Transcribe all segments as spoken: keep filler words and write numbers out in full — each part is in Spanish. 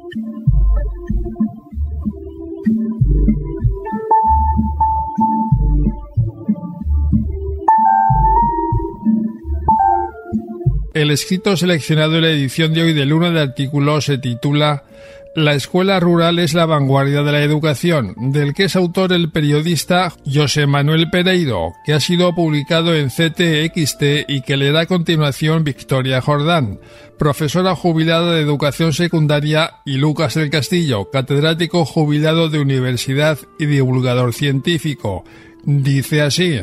El escrito seleccionado en la edición de hoy del Luna de Artículos se titula La escuela rural es la vanguardia de la educación, del que es autor el periodista José Manuel Pereiro, que ha sido publicado en C T X T y que leerá a continuación Victoria Jordán, profesora jubilada de educación secundaria, y Lucas del Castillo, catedrático jubilado de universidad y divulgador científico. Dice así: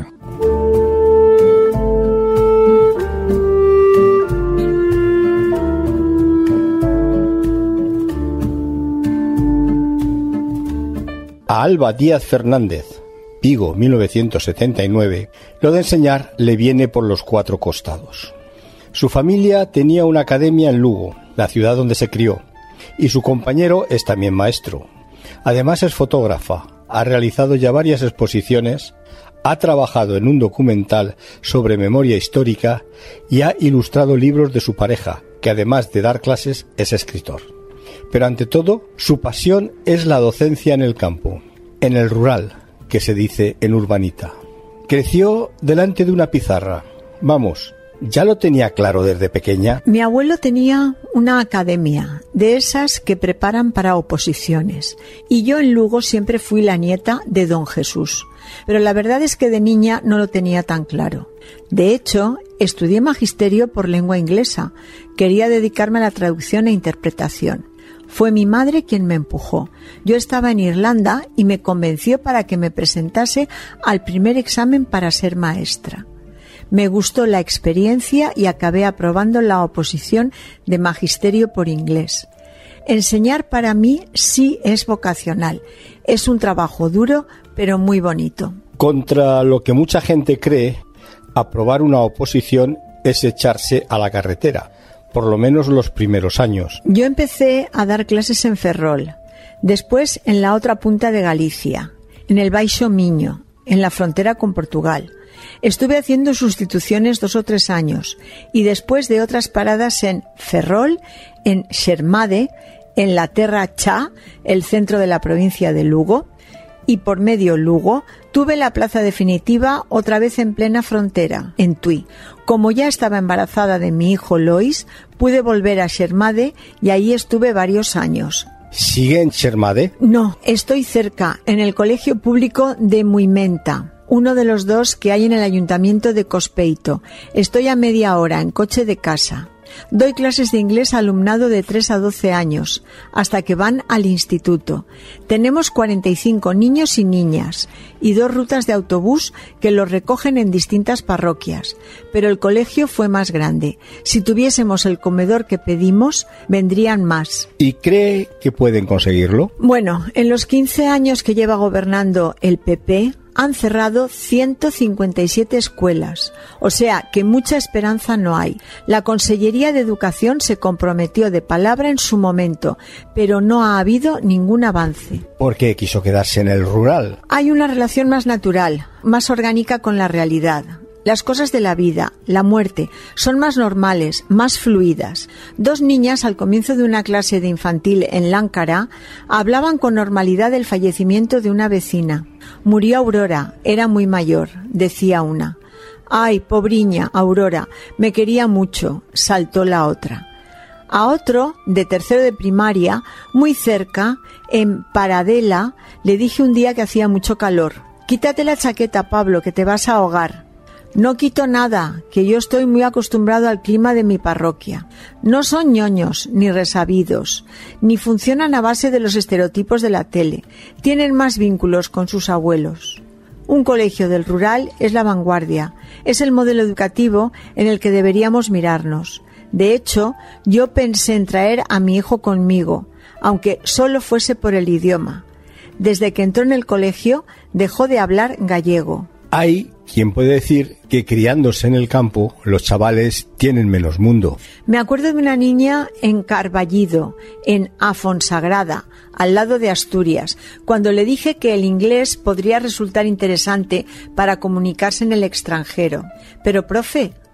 A Alba Díaz Fernández, Vigo, mil novecientos setenta y nueve, lo de enseñar le viene por los cuatro costados. Su familia tenía una academia en Lugo, la ciudad donde se crió, y su compañero es también maestro. Además es fotógrafa, ha realizado ya varias exposiciones, ha trabajado en un documental sobre memoria histórica y ha ilustrado libros de su pareja, que además de dar clases es escritor. Pero ante todo, su pasión es la docencia en el campo, en el rural, que se dice en urbanita. Creció delante de una pizarra. Vamos, ¿ya lo tenía claro desde pequeña? Mi abuelo tenía una academia, de esas que preparan para oposiciones, y yo en Lugo siempre fui la nieta de don Jesús. Pero la verdad es que de niña no lo tenía tan claro. De hecho, estudié magisterio por lengua inglesa. Quería dedicarme a la traducción e interpretación. Fue mi madre quien me empujó. Yo estaba en Irlanda y me convenció para que me presentase al primer examen para ser maestra. Me gustó la experiencia y acabé aprobando la oposición de magisterio por inglés. Enseñar para mí sí es vocacional. Es un trabajo duro, pero muy bonito. Contra lo que mucha gente cree, aprobar una oposición es echarse a la carretera, por lo menos los primeros años. Yo empecé a dar clases en Ferrol, después en la otra punta de Galicia, en el Baixo Miño, en la frontera con Portugal. Estuve haciendo sustituciones dos o tres años y después de otras paradas en Ferrol, en Xermade, en la Terra Cha, el centro de la provincia de Lugo, y por medio Lugo tuve la plaza definitiva otra vez en plena frontera, en Tui. Como ya estaba embarazada de mi hijo Lois, pude volver a Xermade y ahí estuve varios años. ¿Sigue en Xermade? No, estoy cerca, en el colegio público de Muimenta, uno de los dos que hay en el ayuntamiento de Cospeito. Estoy a media hora en coche de casa. Doy clases de inglés a alumnado de tres a doce años, hasta que van al instituto. Tenemos cuarenta y cinco niños y niñas, y dos rutas de autobús que los recogen en distintas parroquias. Pero el colegio fue más grande. Si tuviésemos el comedor que pedimos, vendrían más. ¿Y cree que pueden conseguirlo? Bueno, en los quince años que lleva gobernando el P P, han cerrado ciento cincuenta y siete escuelas, o sea que mucha esperanza no hay. La Consellería de Educación se comprometió de palabra en su momento, pero no ha habido ningún avance. ¿Por qué quiso quedarse en el rural? Hay una relación más natural, más orgánica con la realidad. Las cosas de la vida, la muerte, son más normales, más fluidas. Dos niñas al comienzo de una clase de infantil en Láncara hablaban con normalidad del fallecimiento de una vecina. Murió Aurora, era muy mayor, decía una. Ay, pobriña, Aurora, me quería mucho, saltó la otra. A otro, de tercero de primaria, muy cerca, en Paradela, le dije un día que hacía mucho calor. Quítate la chaqueta, Pablo, que te vas a ahogar. No quito nada, que yo estoy muy acostumbrado al clima de mi parroquia. No son ñoños, ni resabidos, ni funcionan a base de los estereotipos de la tele. Tienen más vínculos con sus abuelos. Un colegio del rural es la vanguardia, es el modelo educativo en el que deberíamos mirarnos. De hecho, yo pensé en traer a mi hijo conmigo, aunque solo fuese por el idioma. Desde que entró en el colegio, dejó de hablar gallego. Hay quien puede decir que criándose en el campo los chavales tienen menos mundo. Me acuerdo de una niña en Carballido, en Afonsagrada, al lado de Asturias, cuando le dije que el inglés podría resultar interesante para comunicarse en el extranjero. Pero, profe,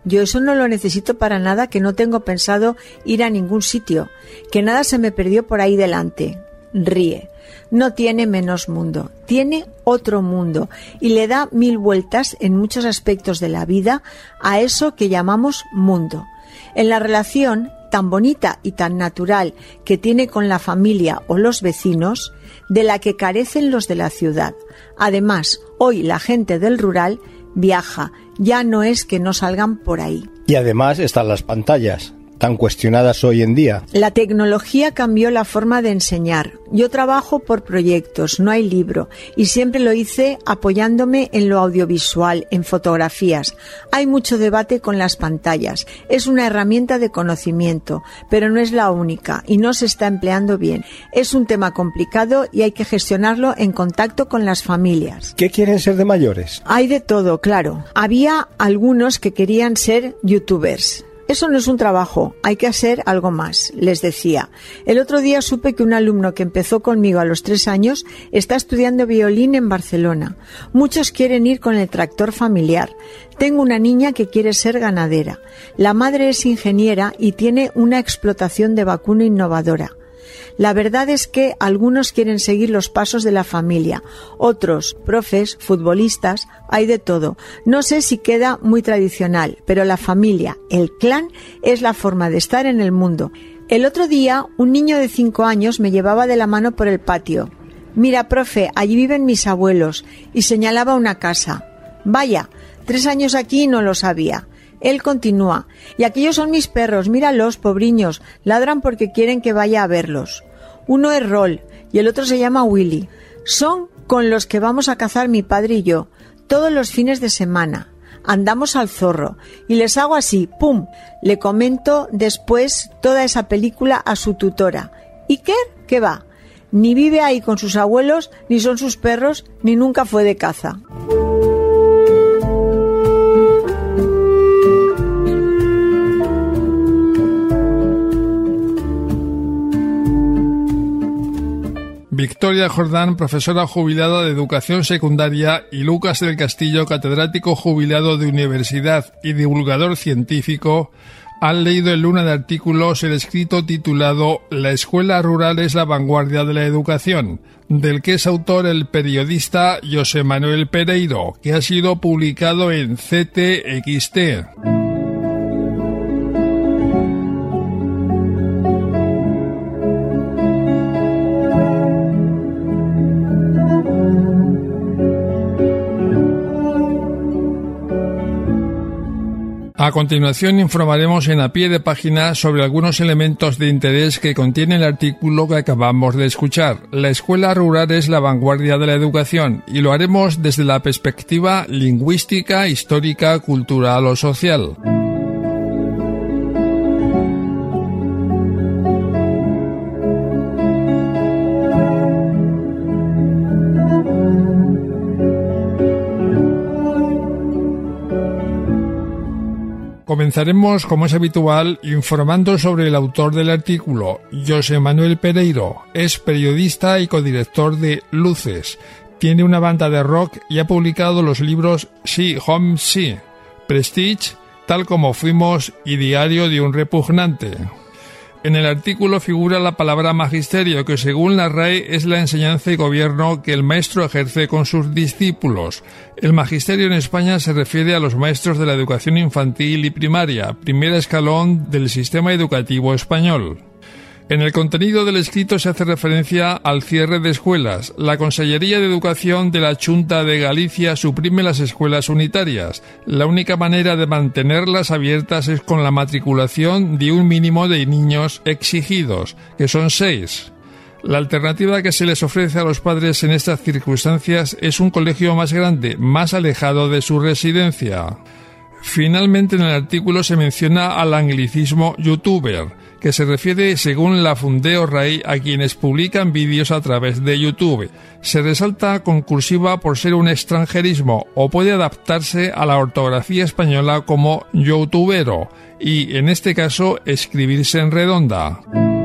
Yo eso no lo necesito para nada, que no tengo pensado ir a ningún sitio, que nada se me perdió por ahí delante. Ríe. No tiene menos mundo, tiene otro mundo y le da mil vueltas en muchos aspectos de la vida a eso que llamamos mundo. En la relación tan bonita y tan natural que tiene con la familia o los vecinos, de la que carecen los de la ciudad. Además, hoy la gente del rural viaja, ya no es que no salgan por ahí. Y además están las pantallas, tan cuestionadas hoy en día. La tecnología cambió la forma de enseñar. Yo trabajo por proyectos, no hay libro, y siempre lo hice apoyándome en lo audiovisual, en fotografías. Hay mucho debate con las pantallas. Es una herramienta de conocimiento, pero no es la única y no se está empleando bien. Es un tema complicado y hay que gestionarlo en contacto con las familias. ¿Qué quieren ser de mayores? Hay de todo, claro. Había algunos que querían ser youtubers. Eso no es un trabajo, hay que hacer algo más, les decía. El otro día supe que un alumno que empezó conmigo a los tres años está estudiando violín en Barcelona. Muchos quieren ir con el tractor familiar. Tengo una niña que quiere ser ganadera. La madre es ingeniera y tiene una explotación de vacuno innovadora. La verdad es que algunos quieren seguir los pasos de la familia, otros, profes, futbolistas, hay de todo. No sé si queda muy tradicional, pero la familia, el clan, es la forma de estar en el mundo. El otro día, un niño de cinco años me llevaba de la mano por el patio. Mira, profe, allí viven mis abuelos, y señalaba una casa. Vaya, tres años aquí y no lo sabía. Él continúa, y aquellos son mis perros, míralos, pobriños, ladran porque quieren que vaya a verlos. Uno es Roll y el otro se llama Willy. Son con los que vamos a cazar mi padre y yo, todos los fines de semana. Andamos al zorro y les hago así, ¡pum! Le comento después toda esa película a su tutora. ¿Iker? ¿Qué va? Ni vive ahí con sus abuelos, ni son sus perros, ni nunca fue de caza. Victoria Jordán, profesora jubilada de Educación Secundaria, y Lucas del Castillo, catedrático jubilado de Universidad y divulgador científico, han leído en Luna de Artículos el escrito titulado La escuela rural es la vanguardia de la educación, del que es autor el periodista José Manuel Pereiro, que ha sido publicado en C T X T. A continuación informaremos en a pie de página sobre algunos elementos de interés que contiene el artículo que acabamos de escuchar. La escuela rural es la vanguardia de la educación y lo haremos desde la perspectiva lingüística, histórica, cultural o social. Comenzaremos, como es habitual, informando sobre el autor del artículo. José Manuel Pereiro es periodista y codirector de Luces. Tiene una banda de rock y ha publicado los libros Sí, Home, Sí, Prestige, Tal como fuimos y Diario de un repugnante. En el artículo figura la palabra magisterio, que según la R A E es la enseñanza y gobierno que el maestro ejerce con sus discípulos. El magisterio en España se refiere a los maestros de la educación infantil y primaria, primer escalón del sistema educativo español. En el contenido del escrito se hace referencia al cierre de escuelas. La Consellería de Educación de la Xunta de Galicia suprime las escuelas unitarias. La única manera de mantenerlas abiertas es con la matriculación de un mínimo de niños exigidos, que son seis. La alternativa que se les ofrece a los padres en estas circunstancias es un colegio más grande, más alejado de su residencia. Finalmente, en el artículo se menciona al anglicismo youtuber, que se refiere, según la Fundeo R A E, a quienes publican vídeos a través de YouTube. Se resalta con cursiva por ser un extranjerismo o puede adaptarse a la ortografía española como youtubero y, en este caso, escribirse en redonda.